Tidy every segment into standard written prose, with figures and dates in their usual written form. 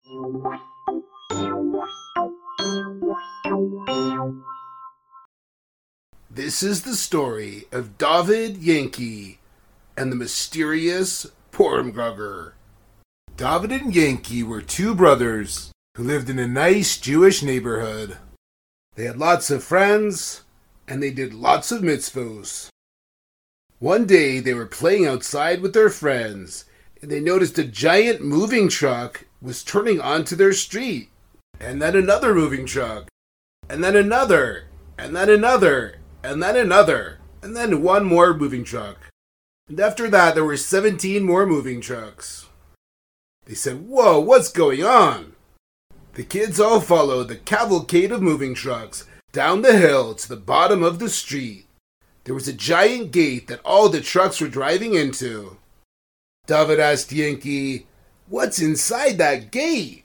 This is the story of David Yankee and the mysterious Porumgrugger. David and Yankee were two brothers who lived in a nice Jewish neighborhood. They had lots of friends, and they did lots of mitzvos. One day they were playing outside with their friends, and they noticed a giant moving truck was turning onto their street. And then another moving truck, and then another, and then another, and then another, and then one more moving truck. And after that, there were 17 more moving trucks. They said, "Whoa, what's going on?" The kids all followed the cavalcade of moving trucks down the hill to the bottom of the street. There was a giant gate that all the trucks were driving into. David asked Yankee, "What's inside that gate?"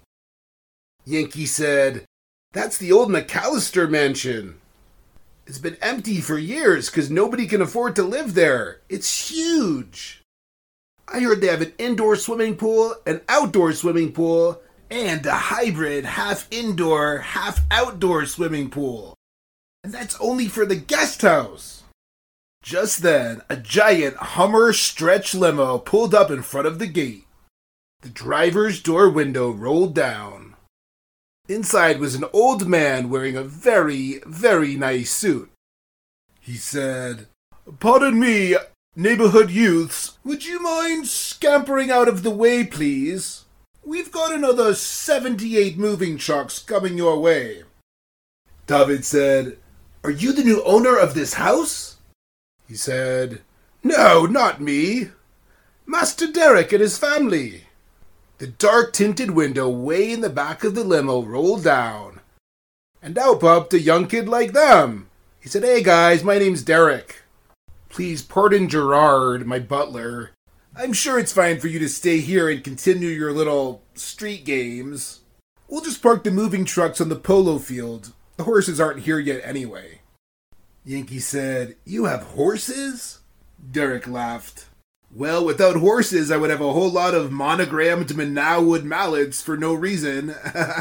Yankee said, "That's the old McAllister mansion. It's been empty for years because nobody can afford to live there. It's huge. I heard they have an indoor swimming pool, an outdoor swimming pool, and a hybrid half-indoor, half-outdoor swimming pool. And that's only for the guest house." Just then, a giant Hummer stretch limo pulled up in front of the gate. The driver's door window rolled down. Inside was an old man wearing a very, very nice suit. He said, "Pardon me, neighborhood youths, would you mind scampering out of the way, please? We've got another 78 moving trucks coming your way." David said, "Are you the new owner of this house?" He said, "No, not me. Master Derek and his family." The dark-tinted window way in the back of the limo rolled down, and out popped a young kid like them. He said, "Hey guys, my name's Derek. Please pardon Gerard, my butler. I'm sure it's fine for you to stay here and continue your little street games. We'll just park the moving trucks on the polo field. The horses aren't here yet anyway." Yankee said, "You have horses?" Derek laughed. "Well, without horses, I would have a whole lot of monogrammed Manawood mallets for no reason."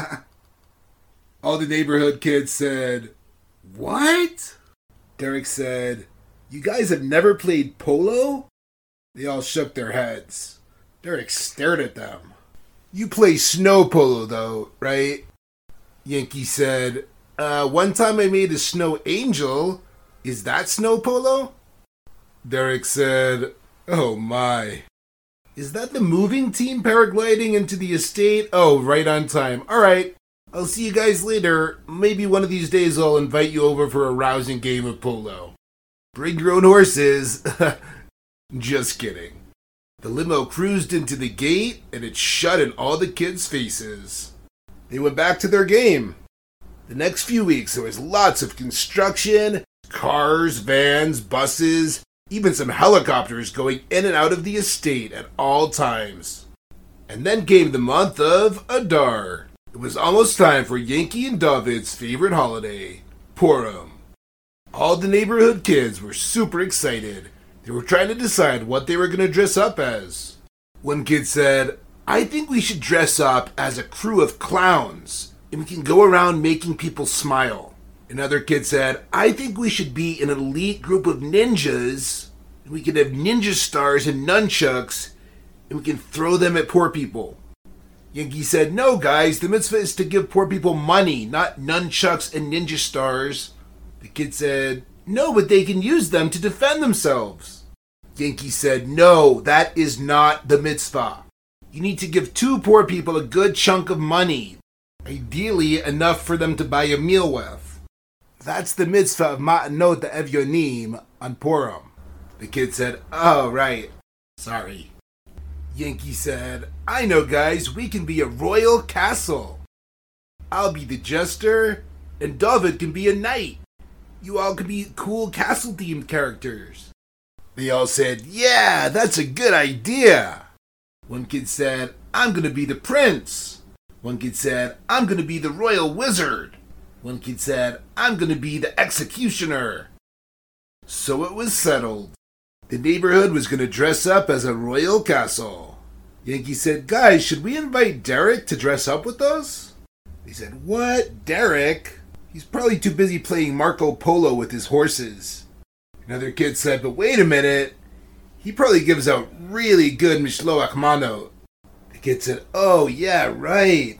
All the neighborhood kids said, "What?" Derek said, "You guys have never played polo?" They all shook their heads. Derek stared at them. "You play snow polo, though, right?" Yankee said, One time I made a snow angel. Is that snow polo?" Derek said, "Oh my. Is that the moving team paragliding into the estate? Oh, right on time. All right. I'll see you guys later. Maybe one of these days I'll invite you over for a rousing game of polo. Bring your own horses." Just kidding. The limo cruised into the gate and it shut in all the kids' faces. They went back to their game. The next few weeks there was lots of construction, cars, vans, buses, even some helicopters going in and out of the estate at all times. And then came the month of Adar. It was almost time for Yankee and David's favorite holiday, Purim. All the neighborhood kids were super excited. They were trying to decide what they were going to dress up as. One kid said, "I think we should dress up as a crew of clowns, and we can go around making people smile." Another kid said, "I think we should be an elite group of ninjas, and we can have ninja stars and nunchucks, and we can throw them at poor people." Yankee said, "No, guys, the mitzvah is to give poor people money, not nunchucks and ninja stars." The kid said, "No, but they can use them to defend themselves." Yankee said, "No, that is not the mitzvah. You need to give two poor people a good chunk of money, ideally enough for them to buy a meal with. That's the mitzvah of Ma'anot Evyonim on Purim." The kid said, "Oh, right. Sorry." Yankee said, "I know, guys, we can be a royal castle. I'll be the jester, and David can be a knight. You all can be cool castle-themed characters." They all said, "Yeah, that's a good idea." One kid said, "I'm going to be the prince." One kid said, "I'm going to be the royal wizard." One kid said, "I'm going to be the executioner." So it was settled. The neighborhood was going to dress up as a royal castle. Yankee said, "Guys, should we invite Derek to dress up with us?" They said, "What? Derek? He's probably too busy playing Marco Polo with his horses." Another kid said, "But wait a minute. He probably gives out really good Mishloach Manot." The kid said, "Oh, yeah, right.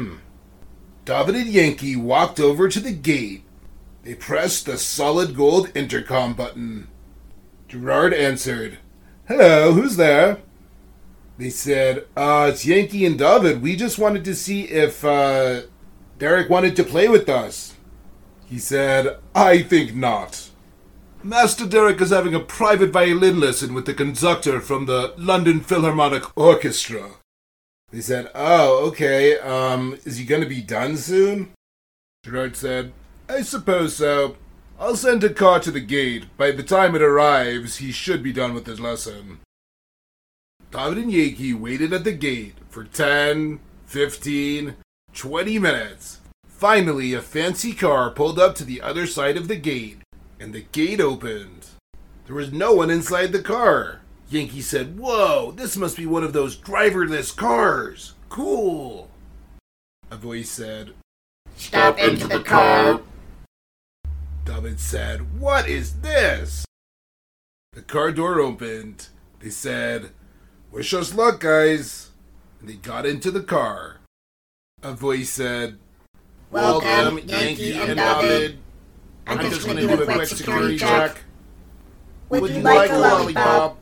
David and Yankee walked over to the gate. They pressed the solid gold intercom button. Gerard answered, "Hello, who's there?" They said, "It's Yankee and David. We just wanted to see if, Derek wanted to play with us." He said, "I think not. Master Derek is having a private violin lesson with the conductor from the London Philharmonic Orchestra." They said, "Oh, okay, is he going to be done soon?" Gerard said, "I suppose so. I'll send a car to the gate. By the time it arrives, he should be done with his lesson." David and Yankee waited at the gate for 10, 15, 20 minutes. Finally, a fancy car pulled up to the other side of the gate, and the gate opened. There was no one inside the car. Yankee said, "Whoa, this must be one of those driverless cars. Cool." A voice said, "Step into the car." David said, "What is this?" The car door opened. They said, "Wish us luck, guys." And they got into the car. A voice said, "Welcome, Yankee and David. I'm just going to do a quick security check. Would you like a lollipop?"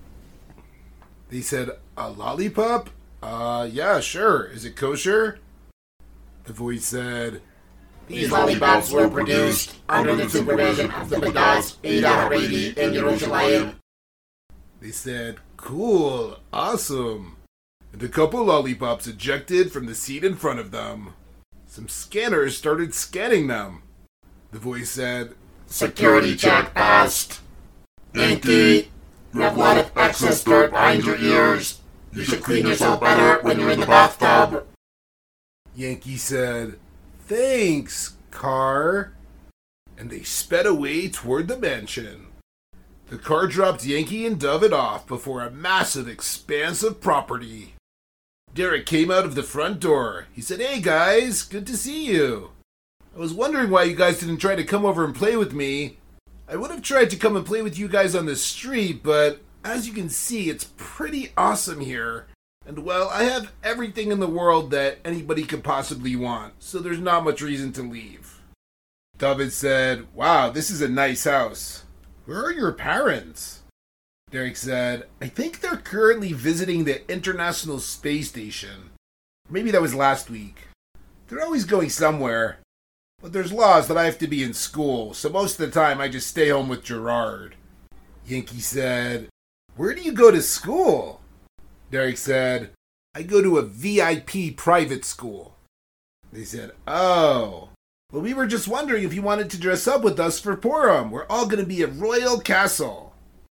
They said, "A lollipop? Yeah, sure. Is it kosher?" The voice said, These lollipops were produced under the supervision of the B'das Ida Haredi in Yerushalayim. They said, "Cool, awesome." And a couple lollipops ejected from the seat in front of them. Some scanners started scanning them. The voice said, Security check passed. Yankee, you have a lot of excess dirt behind your ears. You should clean yourself better when you're in the bathtub. Yankee said, "Thanks, car." And they sped away toward the mansion. The car dropped Yankee and David off before a massive expanse of property. Derek came out of the front door. He said, "Hey guys, good to see you. I was wondering why you guys didn't try to come over and play with me. I would have tried to come and play with you guys on the street, but as you can see, it's pretty awesome here. And well, I have everything in the world that anybody could possibly want, so there's not much reason to leave." David said, "Wow, this is a nice house. Where are your parents?" Derek said, "I think they're currently visiting the International Space Station. Maybe that was last week. They're always going somewhere. But there's laws that I have to be in school, so most of the time I just stay home with Gerard." Yankee said, "Where do you go to school?" Derek said, "I go to a VIP private school." They said, "Oh. Well, we were just wondering if you wanted to dress up with us for Purim. We're all going to be at Royal Castle."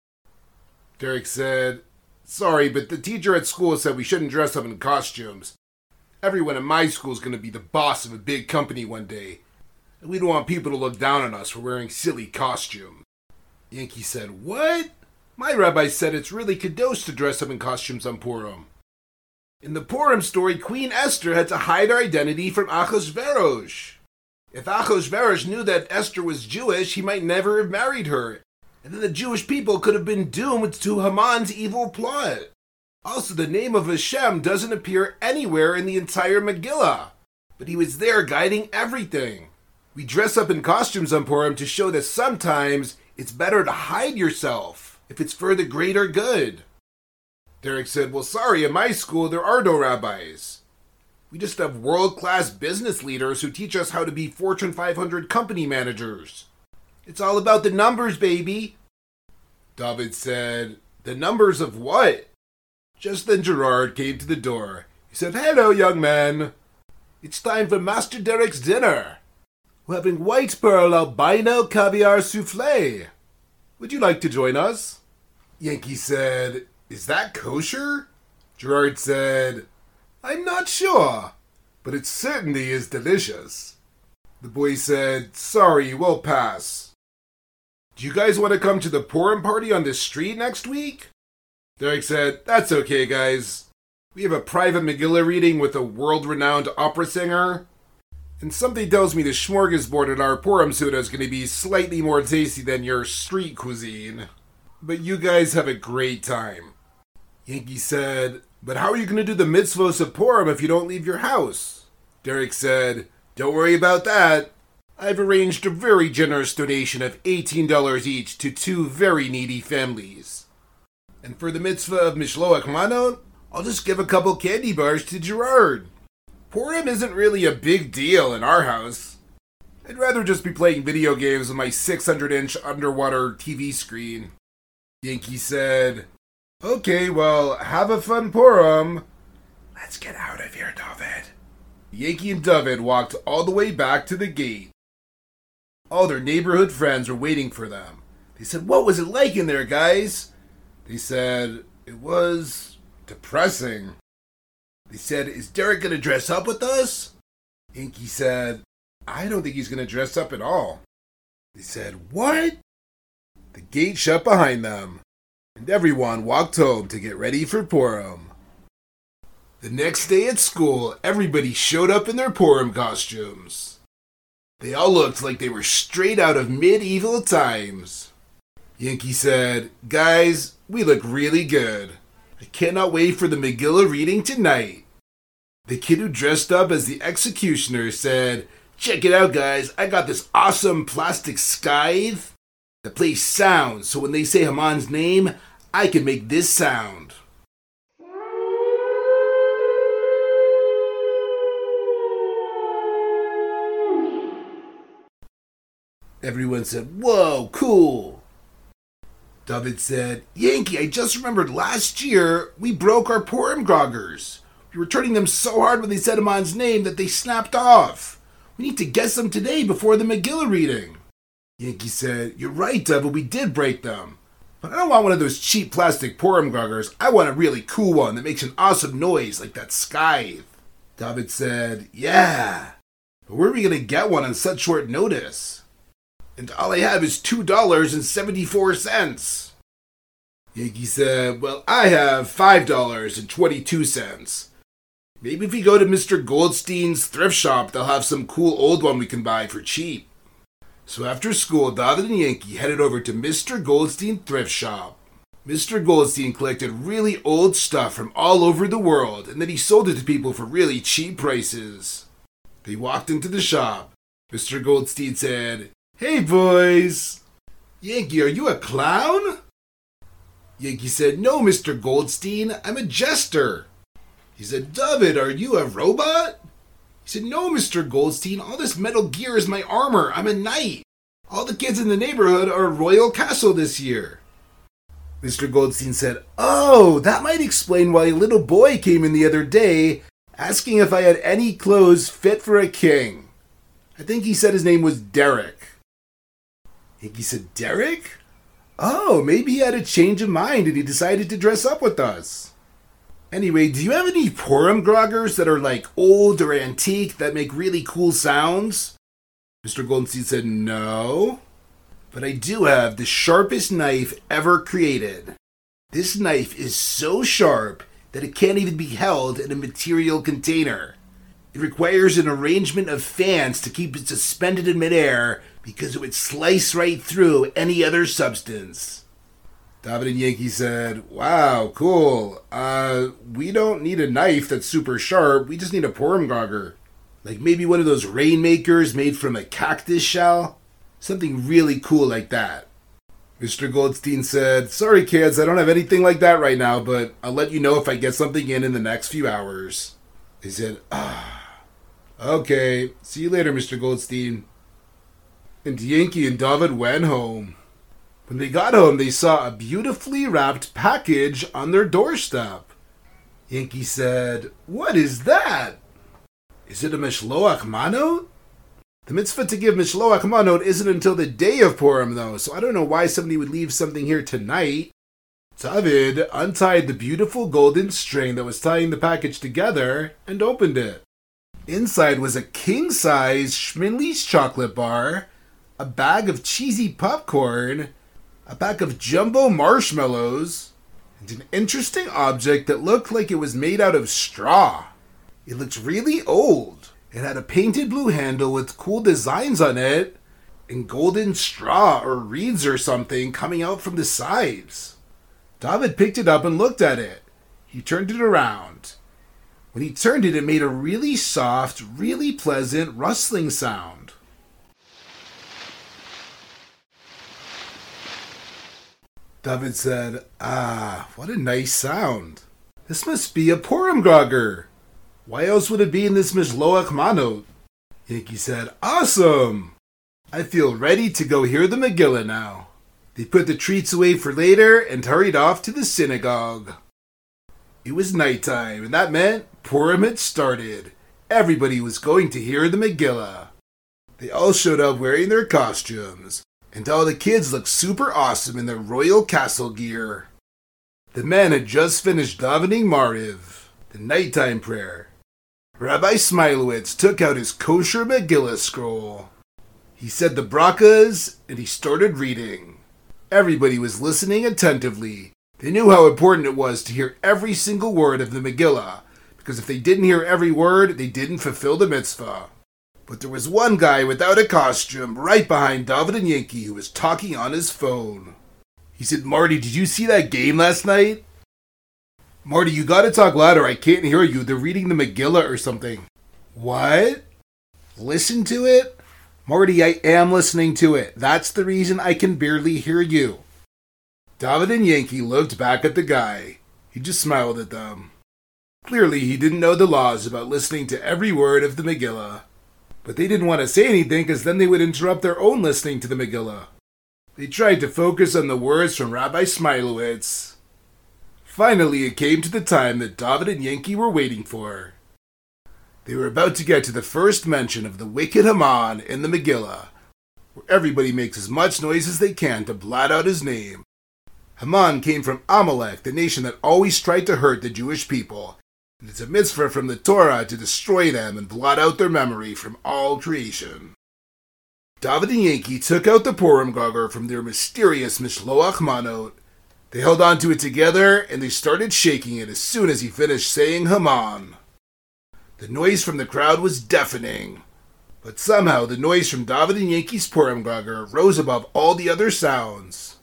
Derek said, "Sorry, but the teacher at school said we shouldn't dress up in costumes. Everyone in my school is going to be the boss of a big company one day, and we don't want people to look down on us for wearing silly costumes." Yankee said, "What? My rabbi said it's really kadosh to dress up in costumes on Purim. In the Purim story, Queen Esther had to hide her identity from Achashverosh. If Achashverosh knew that Esther was Jewish, he might never have married her, and then the Jewish people could have been doomed to Haman's evil plot. Also, the name of Hashem doesn't appear anywhere in the entire Megillah, but he was there guiding everything. We dress up in costumes on Purim to show that sometimes it's better to hide yourself if it's for the greater good." Derek said, "Well, sorry, in my school there are no rabbis. We just have world-class business leaders who teach us how to be Fortune 500 company managers. It's all about the numbers, baby." David said, "The numbers of what?" Just then Gerard came to the door. He said, "Hello, young man. It's time for Master Derek's dinner. We're having white pearl albino caviar souffle. Would you like to join us?" Yankee said, "Is that kosher?" Gerard said, "I'm not sure, but it certainly is delicious." The boy said, "Sorry, we'll pass. Do you guys want to come to the Purim party on the street next week?" Derek said, "That's okay, guys. We have a private Megillah reading with a world-renowned opera singer. And something tells me the smorgasbord at our Purim Suda is going to be slightly more tasty than your street cuisine. But you guys have a great time. Yankee said, but how are you going to do the mitzvos of Purim if you don't leave your house? Derek said, don't worry about that. I've arranged a very generous donation of $18 each to 2 very needy families. And for the mitzvah of Mishloach Manot, I'll just give a couple candy bars to Gerard. Purim isn't really a big deal in our house. I'd rather just be playing video games on my 600-inch underwater TV screen. Yankee said, okay, well, have a fun Purim. Let's get out of here, David. Yankee and David walked all the way back to the gate. All their neighborhood friends were waiting for them. They said, what was it like in there, guys? They said, it was depressing. They said, is Derek going to dress up with us? Yankee said, I don't think he's going to dress up at all. They said, what? The gate shut behind them, and everyone walked home to get ready for Purim. The next day at school, everybody showed up in their Purim costumes. They all looked like they were straight out of medieval times. Yankee said, guys, we look really good. I cannot wait for the Megillah reading tonight. The kid who dressed up as the executioner said, check it out, guys. I got this awesome plastic scythe that plays sound, so when they say Haman's name, I can make this sound. Everyone said, whoa, cool. David said, Yankee, I just remembered last year we broke our Purim groggers. We were turning them so hard when they said Haman's name that they snapped off. We need to guess them today before the Megillah reading. Yankee said, you're right, David, we did break them. But I don't want one of those cheap plastic Purim groggers. I want a really cool one that makes an awesome noise like that scythe. David said, yeah, but where are we going to get one on such short notice? And all I have is $2.74. Yankee said, well, I have $5.22. Maybe if we go to Mr. Goldstein's thrift shop, they'll have some cool old one we can buy for cheap. So after school, David and Yankee headed over to Mr. Goldstein thrift shop. Mr. Goldstein collected really old stuff from all over the world, and then he sold it to people for really cheap prices. They walked into the shop. Mr. Goldstein said, hey, boys. Yankee, are you a clown? Yankee said, no, Mr. Goldstein, I'm a jester. He said, David, are you a robot? He said, no, Mr. Goldstein, all this metal gear is my armor. I'm a knight. All the kids in the neighborhood are Royal Castle this year. Mr. Goldstein said, oh, that might explain why a little boy came in the other day asking if I had any clothes fit for a king. I think he said his name was Derek. He said, Derek? Oh, maybe he had a change of mind and he decided to dress up with us. Anyway, do you have any Purim groggers that are like old or antique that make really cool sounds? Mr. Goldstein said, no. But I do have the sharpest knife ever created. This knife is so sharp that it can't even be held in a material container. It requires an arrangement of fans to keep it suspended in midair because it would slice right through any other substance. David and Yankee said, wow, cool. We don't need a knife that's super sharp. We just need a Purim grogger. Like maybe one of those rainmakers made from a cactus shell. Something really cool like that. Mr. Goldstein said, sorry kids, I don't have anything like that right now, but I'll let you know if I get something in the next few hours. They said, okay, see you later, Mr. Goldstein. And Yankee and David went home. When they got home, they saw a beautifully wrapped package on their doorstep. Yankee said, what is that? Is it a Mishloach Manot? The mitzvah to give Mishloach Manot isn't until the day of Purim, though, so I don't know why somebody would leave something here tonight. David untied the beautiful golden string that was tying the package together and opened it. Inside was a king-size Schmidley's chocolate bar, a bag of cheesy popcorn, a pack of jumbo marshmallows, and an interesting object that looked like it was made out of straw. It looked really old. It had a painted blue handle with cool designs on it, and golden straw or reeds or something coming out from the sides. David picked it up and looked at it. He turned it around. When he turned it, it made a really soft, really pleasant rustling sound. David said, what a nice sound. This must be a Porumgrogger. Why else would it be in this Mishloach Manot? Yankee said, awesome! I feel ready to go hear the Megillah now. They put the treats away for later and hurried off to the synagogue. It was nighttime, and that meant Purim had started. Everybody was going to hear the Megillah. They all showed up wearing their costumes, and all the kids looked super awesome in their royal castle gear. The men had just finished davening Mariv, the nighttime prayer. Rabbi Smilowitz took out his kosher Megillah scroll. He said the brachas, and he started reading. Everybody was listening attentively. They knew how important it was to hear every single word of the Megillah, because if they didn't hear every word, they didn't fulfill the mitzvah. But there was one guy without a costume right behind David and Yankee who was talking on his phone. He said, Marty, did you see that game last night? Marty, you gotta talk louder. I can't hear you. They're reading the Megillah or something. What? Listen to it? Marty, I am listening to it. That's the reason I can barely hear you. David and Yankee looked back at the guy. He just smiled at them. Clearly, he didn't know the laws about listening to every word of the Megillah. But they didn't want to say anything because then they would interrupt their own listening to the Megillah. They tried to focus on the words from Rabbi Smilowitz. Finally, it came to the time that David and Yankee were waiting for. They were about to get to the first mention of the wicked Haman in the Megillah, where everybody makes as much noise as they can to blot out his name. Haman came from Amalek, the nation that always tried to hurt the Jewish people, and it's a mitzvah from the Torah to destroy them and blot out their memory from all creation. David and Yankee took out the Porumgrogger from their mysterious Mishloach Manot. They held on to it together, and they started shaking it as soon as he finished saying Haman. The noise from the crowd was deafening, but somehow the noise from David and Yankee's Porumgrogger rose above all the other sounds.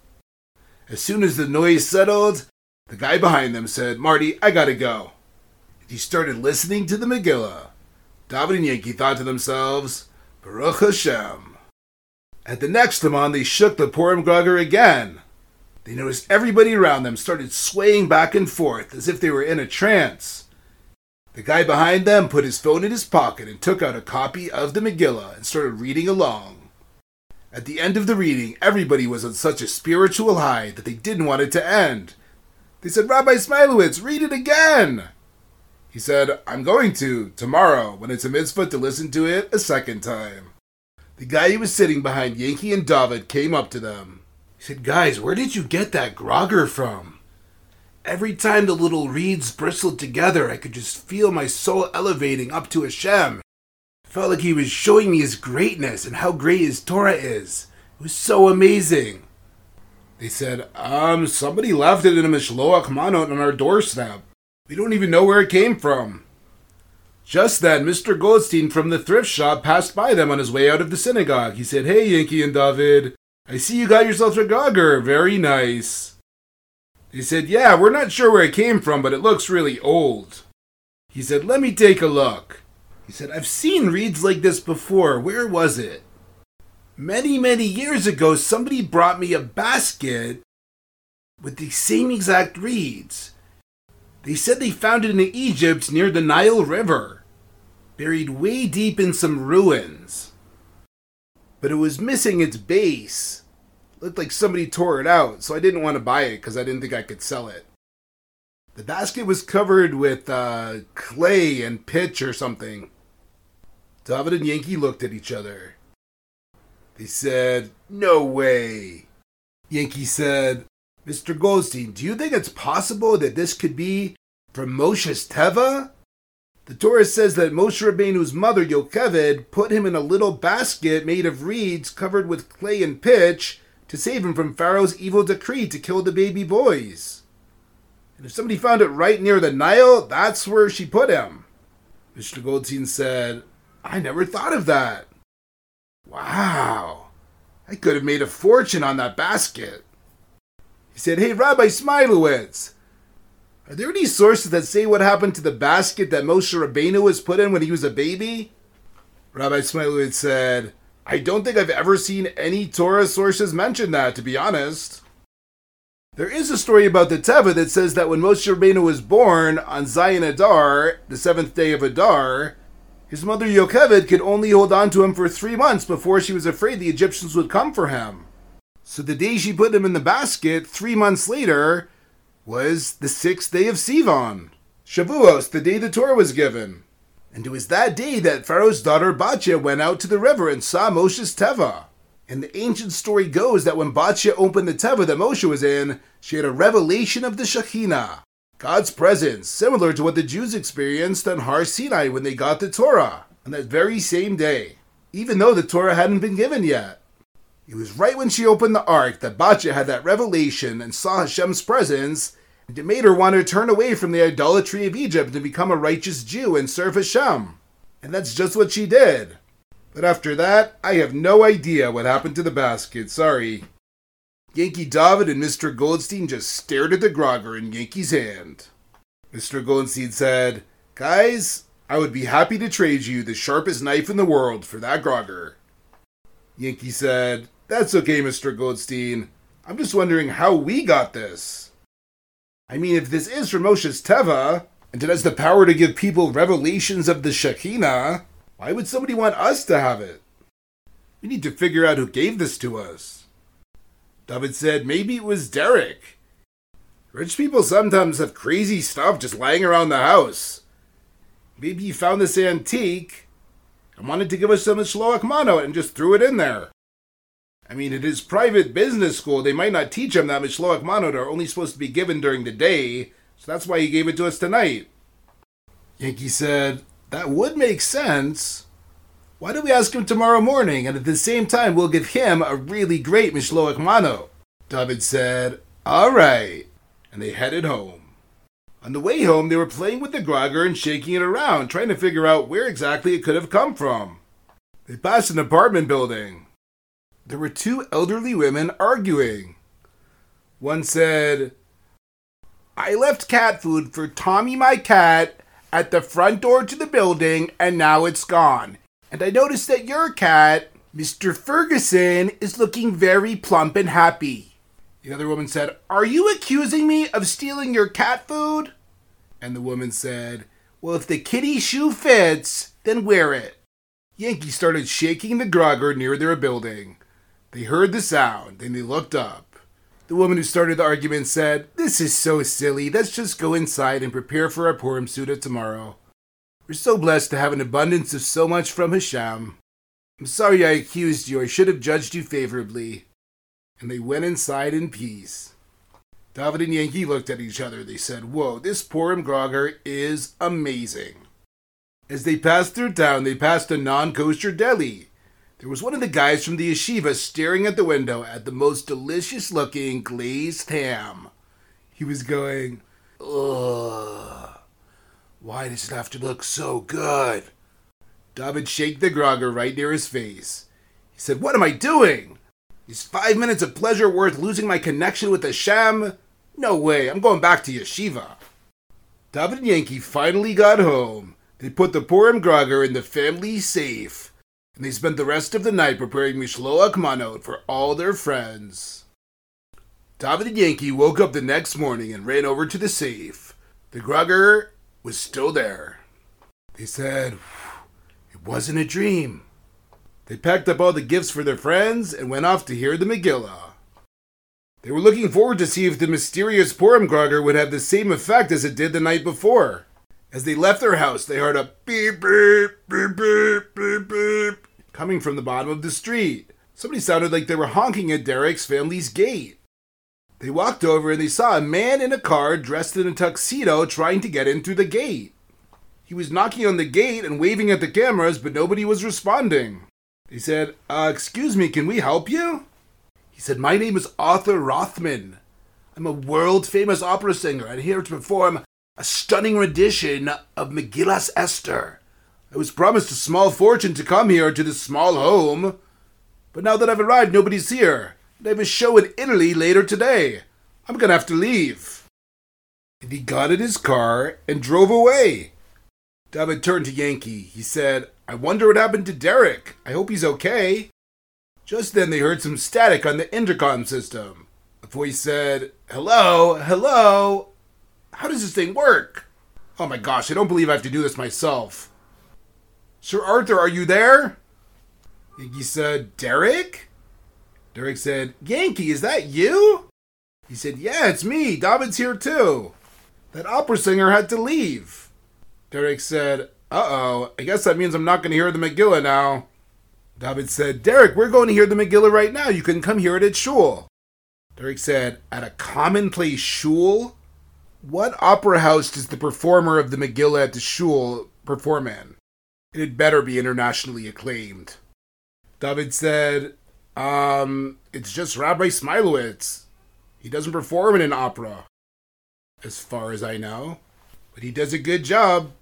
As soon as the noise settled, the guy behind them said, Marty, I gotta go. And he started listening to the Megillah. David and Yankee thought to themselves, Baruch Hashem. At the next Haman, they shook the Porumgrogger again. They noticed everybody around them started swaying back and forth as if they were in a trance. The guy behind them put his phone in his pocket and took out a copy of the Megillah and started reading along. At the end of the reading, everybody was on such a spiritual high that they didn't want it to end. They said, Rabbi Smilowitz, read it again! He said, I'm going to, tomorrow, when it's a mitzvah to listen to it a second time. The guy who was sitting behind Yankee and David came up to them. He said, guys, where did you get that grogger from? Every time the little reeds bristled together, I could just feel my soul elevating up to Hashem. I felt like he was showing me his greatness and how great his Torah is. It was so amazing. They said, somebody left it in a Mishloach Manot on our doorstep. We don't even know where it came from. Just then, Mr. Goldstein from the thrift shop passed by them on his way out of the synagogue. He said, hey, Yankee and David, I see you got yourself a grogger. Very nice. They said, yeah, we're not sure where it came from, but it looks really old. He said, let me take a look. He said, I've seen reeds like this before. Where was it? Many, many years ago, somebody brought me a basket with the same exact reeds. They said they found it in Egypt near the Nile River, buried way deep in some ruins. But it was missing its base. Looked like somebody tore it out, so I didn't want to buy it because I didn't think I could sell it. The basket was covered with clay and pitch or something. David and Yankee looked at each other. They said, no way. Yankee said, Mr. Goldstein, do you think it's possible that this could be from Moshe's Teva? The Torah says that Moshe Rabbeinu's mother, Yocheved, put him in a little basket made of reeds covered with clay and pitch to save him from Pharaoh's evil decree to kill the baby boys. And if somebody found it right near the Nile, that's where she put him. Mr. Goldstein said, I never thought of that. Wow. I could have made a fortune on that basket. He said, hey, Rabbi Smilowitz, are there any sources that say what happened to the basket that Moshe Rabbeinu was put in when he was a baby? Rabbi Smilowitz said, I don't think I've ever seen any Torah sources mention that, to be honest. There is a story about the Teva that says that when Moshe Rabbeinu was born on Zayin Adar, the 7th day of Adar, his mother Yocheved could only hold on to him for 3 months before she was afraid the Egyptians would come for him. So the day she put him in the basket, 3 months later, was the 6th day of Sivan, Shavuos, the day the Torah was given. And it was that day that Pharaoh's daughter Batya went out to the river and saw Moshe's Teva. And the ancient story goes that when Batya opened the Teva that Moshe was in, she had a revelation of the Shekhinah, God's presence, similar to what the Jews experienced on Har Sinai when they got the Torah, on that very same day, even though the Torah hadn't been given yet. It was right when she opened the ark that Batya had that revelation and saw Hashem's presence, and it made her want to turn away from the idolatry of Egypt and become a righteous Jew and serve Hashem. And that's just what she did. But after that, I have no idea what happened to the basket, sorry. Yankee David and Mr. Goldstein just stared at the grogger in Yankee's hand. Mr. Goldstein said, guys, I would be happy to trade you the sharpest knife in the world for that grogger. Yankee said, that's okay, Mr. Goldstein. I'm just wondering how we got this. I mean, if this is from Moshe's Teva, and it has the power to give people revelations of the Shekinah, why would somebody want us to have it? We need to figure out who gave this to us. David said, maybe it was Derek. Rich people sometimes have crazy stuff just lying around the house. Maybe he found this antique and wanted to give us some Shloach Manot and just threw it in there. I mean, at his private business school, they might not teach him that Mishloach Manot are only supposed to be given during the day, so that's why he gave it to us tonight. Yankee said, that would make sense. Why don't we ask him tomorrow morning, and at the same time we'll give him a really great Mishloach Manot? David said, all right, and they headed home. On the way home, they were playing with the grogger and shaking it around, trying to figure out where exactly it could have come from. They passed an apartment building. There were 2 elderly women arguing. One said, I left cat food for Tommy my cat at the front door to the building, and now it's gone. And I noticed that your cat, Mr. Ferguson, is looking very plump and happy. The other woman said, are you accusing me of stealing your cat food? And the woman said, well, if the kitty shoe fits, then wear it. Yankee started shaking the grogger near their building. They heard the sound, and they looked up. The woman who started the argument said, this is so silly, let's just go inside and prepare for our Purim Suda tomorrow. We're so blessed to have an abundance of so much from Hashem. I'm sorry I accused you, I should have judged you favorably. And they went inside in peace. David and Yankee looked at each other. They said, whoa, this Purim grogger is amazing. As they passed through town, they passed a non-kosher deli. There was one of the guys from the yeshiva staring at the window at the most delicious-looking glazed ham. He was going, ugh, why does it have to look so good? David shook the grogger right near his face. He said, what am I doing? Is 5 minutes of pleasure worth losing my connection with Hashem? No way, I'm going back to yeshiva. David and Yankee finally got home. They put the Purim grogger in the family safe, and they spent the rest of the night preparing Mishloach Manot for all their friends. David and Yankee woke up the next morning and ran over to the safe. The grogger was still there. They said, it wasn't a dream. They packed up all the gifts for their friends and went off to hear the Megillah. They were looking forward to see if the mysterious Purim grogger would have the same effect as it did the night before. As they left their house, they heard a beep, beep, beep, beep, beep, beep, coming from the bottom of the street. Somebody sounded like they were honking at Derek's family's gate. They walked over and they saw a man in a car dressed in a tuxedo trying to get in through the gate. He was knocking on the gate and waving at the cameras, but nobody was responding. They said, excuse me, can we help you? He said, my name is Arthur Rothman. I'm a world-famous opera singer. I'm here to perform a stunning rendition of Megillas Esther. I was promised a small fortune to come here to this small home. But now that I've arrived, nobody's here. And I have a show in Italy later today. I'm gonna have to leave." And he got in his car and drove away. David turned to Yankee. He said, "I wonder what happened to Derek. I hope he's okay." Just then they heard some static on the intercom system. A voice said, "Hello, hello. How does this thing work? Oh my gosh, I don't believe I have to do this myself. Sir Arthur, are you there?" Yankee said, "Derek?" Derek said, "Yankee, is that you?" He said, "Yeah, it's me. David's here too. That opera singer had to leave." Derek said, "Uh-oh, I guess that means I'm not going to hear the Megillah now." David said, "Derek, we're going to hear the Megillah right now. You can come hear it at shul." Derek said, "At a commonplace shul? What opera house does the performer of the Megillah at the shul perform in? It had better be internationally acclaimed." David said, "It's just Rabbi Smilowitz. He doesn't perform in an opera, as far as I know. But he does a good job.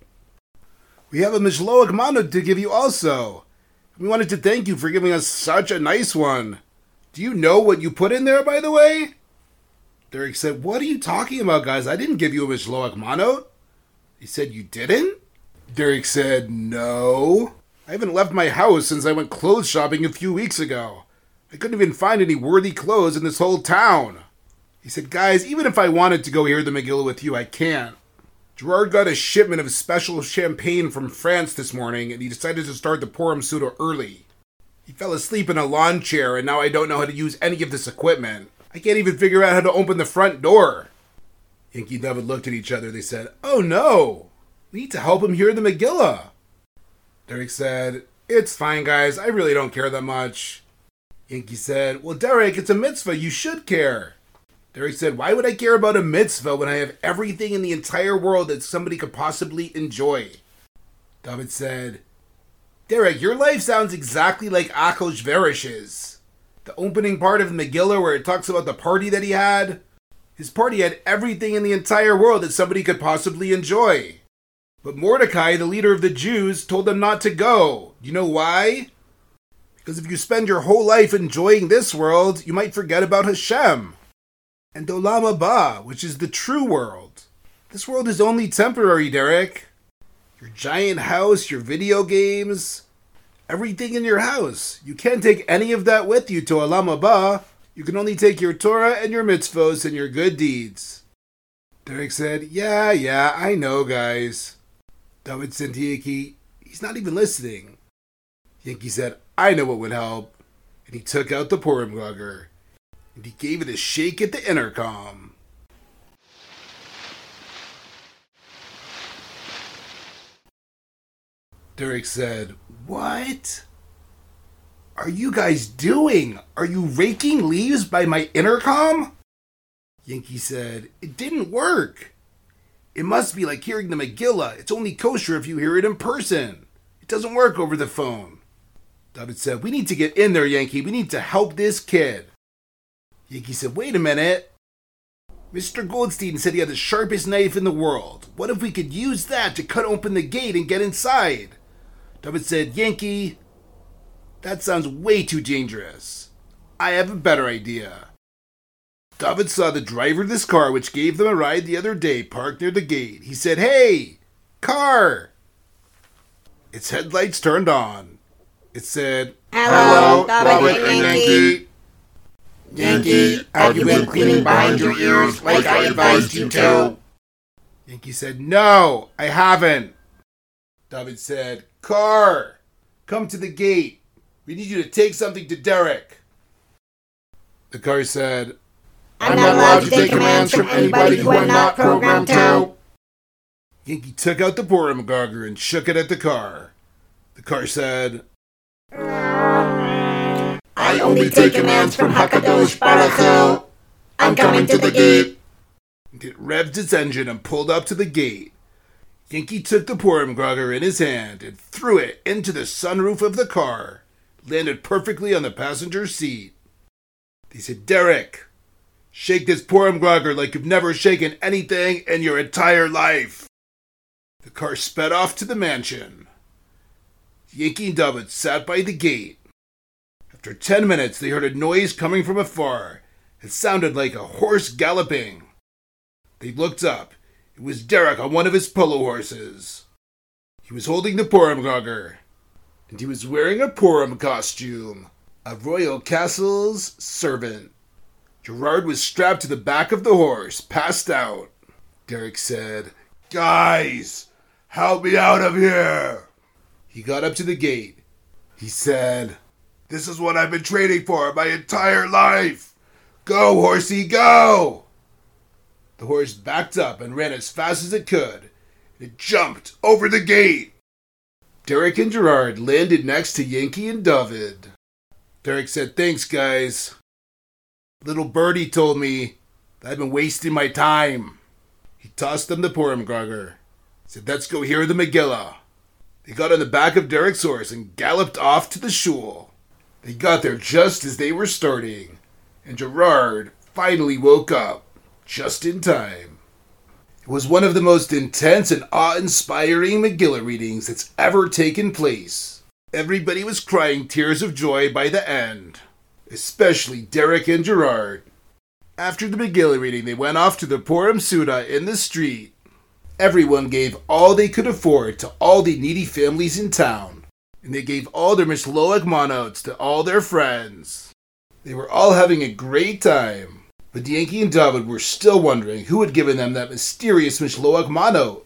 We have a Mishloach Manot to give you also. We wanted to thank you for giving us such a nice one. Do you know what you put in there, by the way?" Derek said, "What are you talking about, guys? I didn't give you a Mishloach Manot." He said, "You didn't?" Derek said, "No. I haven't left my house since I went clothes shopping a few weeks ago. I couldn't even find any worthy clothes in this whole town." He said, "Guys, even if I wanted to go hear the Megillah with you, I can't. Gerard got a shipment of special champagne from France this morning, and he decided to start the Purim Suda early. He fell asleep in a lawn chair, and now I don't know how to use any of this equipment. I can't even figure out how to open the front door." Yankee and David looked at each other. They said, "Oh no, we need to help him hear the Megillah." Derek said, "It's fine, guys. I really don't care that much." Yankee said, "Well, Derek, it's a mitzvah. You should care." Derek said, "Why would I care about a mitzvah when I have everything in the entire world that somebody could possibly enjoy?" David said, "Derek, your life sounds exactly like Achashverosh's. The opening part of Megillah where it talks about the party that he had. His party had everything in the entire world that somebody could possibly enjoy. But Mordecai, the leader of the Jews, told them not to go. You know why? Because if you spend your whole life enjoying this world, you might forget about Hashem. And Olam Haba, which is the true world. This world is only temporary, Derek. Your giant house, your video games, everything in your house. You can't take any of that with you to Olam Haba. You can only take your Torah and your mitzvos and your good deeds." Derek said, Yeah, I know, guys." David said to Yankee, "He's not even listening." Yankee said, "I know what would help." And he took out the Purim Gugger. And he gave it a shake at the intercom. Derek said, "What are you guys doing? Are you raking leaves by my intercom?" Yankee said, "It didn't work. It must be like hearing the Megillah. It's only kosher if you hear it in person. It doesn't work over the phone." David said, "We need to get in there, Yankee. We need to help this kid." Yankee said, "Wait a minute. Mr. Goldstein said he had the sharpest knife in the world. What if we could use that to cut open the gate and get inside?" David said, "Yankee, that sounds way too dangerous. I have a better idea." David saw the driver of this car, which gave them a ride the other day, parked near the gate. He said, "Hey, car!" Its headlights turned on. It said, Hello, David and Yankee. Yankee, have you been cleaning behind your ears like I advised you to? Yankee said, "No, I haven't." David said, "Car, come to the gate. We need you to take something to Derek." The car said, I'm not allowed to take commands from anybody who I'm not programmed to. Yankee took out the Purim Gugger and shook it at the car. The car said, I only take commands from Hakadosh Baruch Hu. I'm coming to the gate. It revved its engine and pulled up to the gate. Yankee took the Purim Gugger in his hand and threw it into the sunroof of the car. Landed perfectly on the passenger seat. They said, "Derek, Shake this Porumgrogger like you've never shaken anything in your entire life. The car sped off to the mansion. Yankee and David sat by the gate. After 10 minutes, they heard a noise coming from afar. It sounded like a horse galloping. They looked up. It was Derek on one of his polo horses. He was holding the Porumgrogger, and he was wearing a Porum costume, a royal castle's servant. Gerard was strapped to the back of the horse, passed out. Derek said, "Guys, help me out of here." He got up to the gate. He said, "This is what I've been training for my entire life. Go, horsey, go!" The horse backed up and ran as fast as it could. It jumped over the gate. Derek and Gerard landed next to Yankee and David. Derek said, "Thanks, guys. Little birdie told me that I've been wasting my time." He tossed them the Porumgrogger. He said, "Let's go hear the Megillah." They got on the back of Derek's horse and galloped off to the shul. They got there just as they were starting, and Gerard finally woke up just in time. It was one of the most intense and awe-inspiring Megillah readings that's ever taken place. Everybody was crying tears of joy by the end, especially Derek and Gerard. After the Megillah reading, they went off to the Purim Suda in the street. Everyone gave all they could afford to all the needy families in town, and they gave all their Mishloach manot to all their friends. They were all having a great time, but Yankee and David were still wondering who had given them that mysterious Mishloach manot.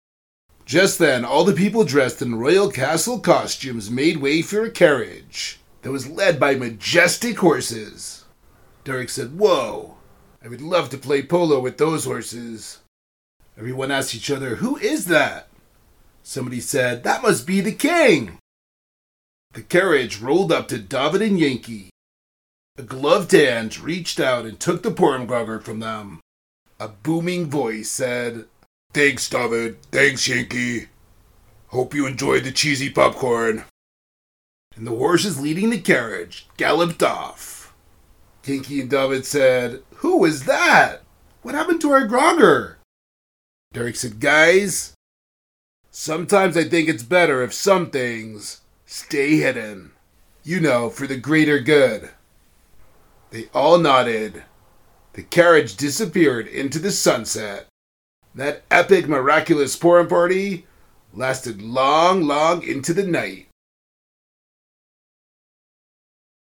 Just then, all the people dressed in royal castle costumes made way for a carriage that was led by majestic horses. Derek said, "Whoa, I would love to play polo with those horses." Everyone asked each other, "Who is that?" Somebody said, "That must be the king." The carriage rolled up to David and Yankee. A gloved hand reached out and took the Porumgrogger from them. A booming voice said, "Thanks, David. Thanks, Yankee. Hope you enjoyed the cheesy popcorn." And the horses leading the carriage galloped off. Yankee and David said, "Who was that? What happened to our Grogger?" Derek said, "Guys, sometimes I think it's better if some things stay hidden. You know, for the greater good." They all nodded. The carriage disappeared into the sunset. That epic, miraculous Purim party lasted long, long into the night.